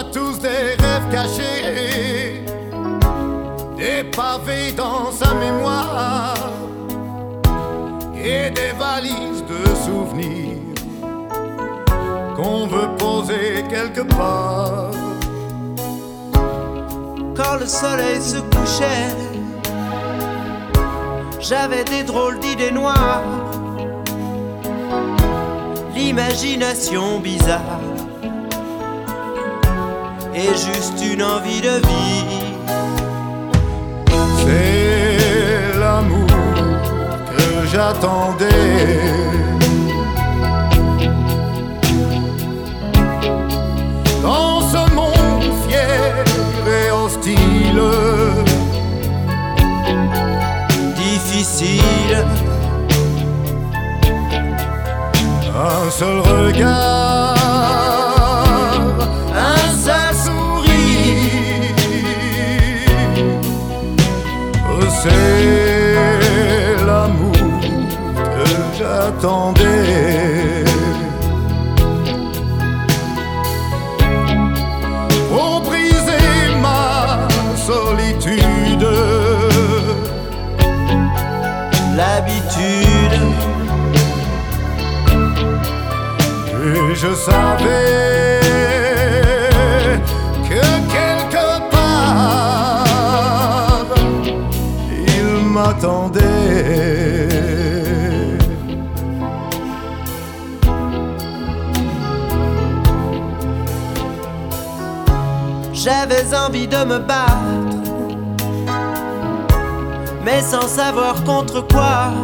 a tous des rêves cachés, des pavés dans sa mémoire et des valises de souvenirs qu'on veut poser quelque part. Quand le soleil se couchait, j'avais des drôles d'idées noires, l'imagination bizarre et juste une envie de vie. C'est l'amour que j'attendais, dans ce monde fier et hostile, difficile. Un seul regard, un seul sourire, c'est l'amour que j'attendais. Pour briser ma solitude, l'habitude. Et je savais que quelque part il m'attendait. J'avais envie de me battre, mais sans savoir contre quoi.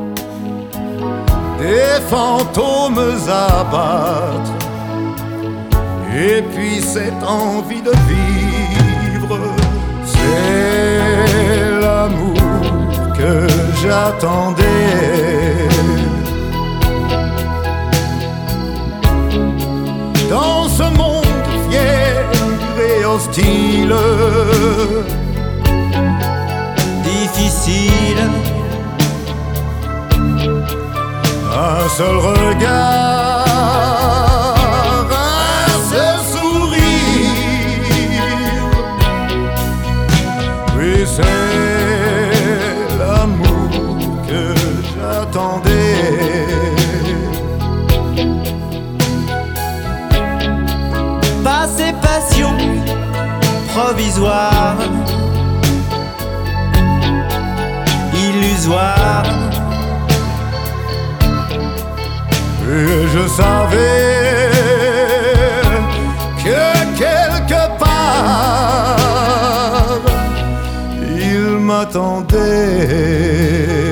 Des fantômes abattre, et puis cette envie de vivre, c'est l'amour que j'attendais. Dans ce monde fier et hostile, difficile. Un seul regard, un seul sourire, oui, c'est l'amour que j'attendais. Passé passion provisoire, illusoire. Et je savais que quelque part il m'attendait.